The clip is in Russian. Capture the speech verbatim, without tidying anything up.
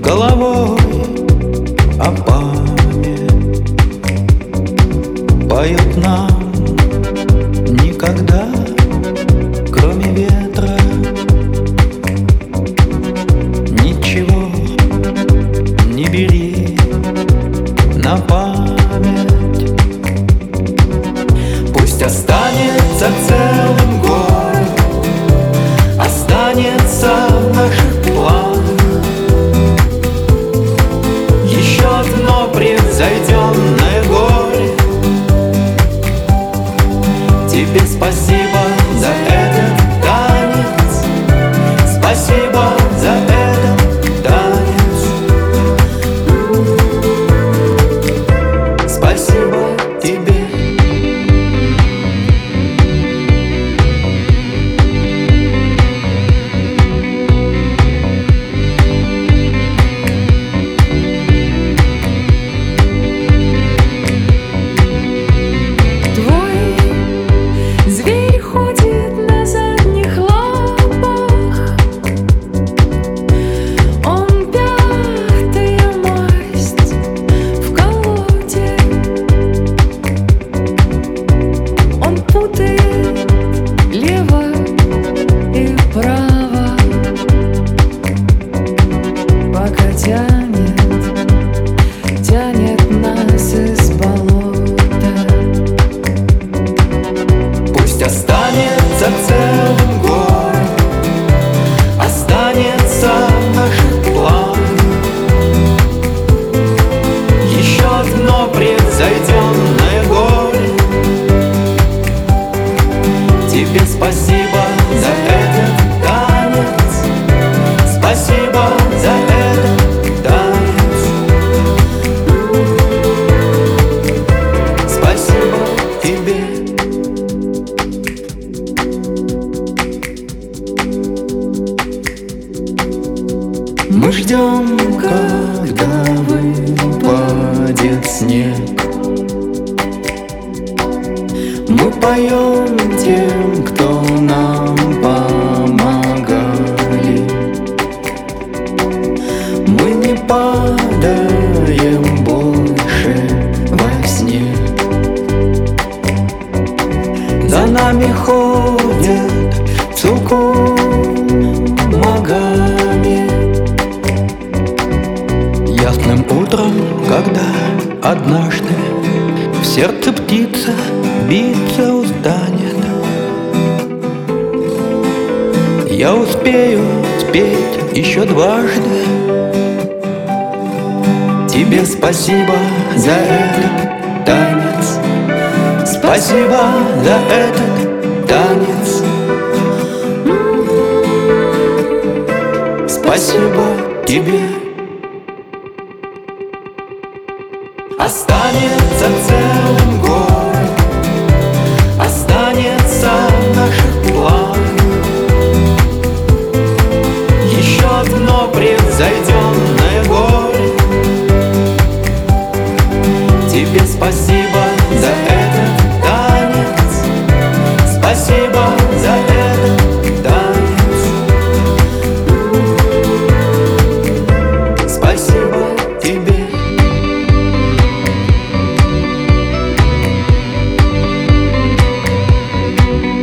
головой о память поют нам никогда, кроме ветра, ничего не бери на память. Пусть останется целым город, останется в наших планах еще одно превзойденное горе. Тебе спасибо за этот танец, спасибо за этот танец, спасибо тебе. Лево и право, пока тянет, тянет нас из болота. Пусть останется целым город, останется в наших планах еще одно превзойденное горе. Тебе спасибо за этот танец, спасибо за этот танец, спасибо тебе. Мы ждем, когда выпадет снег. Мы поем тем, кто нам помогали. Мы не падаем больше во сне. За нами ходят цукумагами. Ясным утром, когда однажды в сердце птица биться устанет, я успею спеть еще дважды. Тебе спасибо за этот танец, спасибо за этот танец, спасибо тебе. Останется целым город, останется в наших планах еще одно превзойденное горе. Тебе спасибо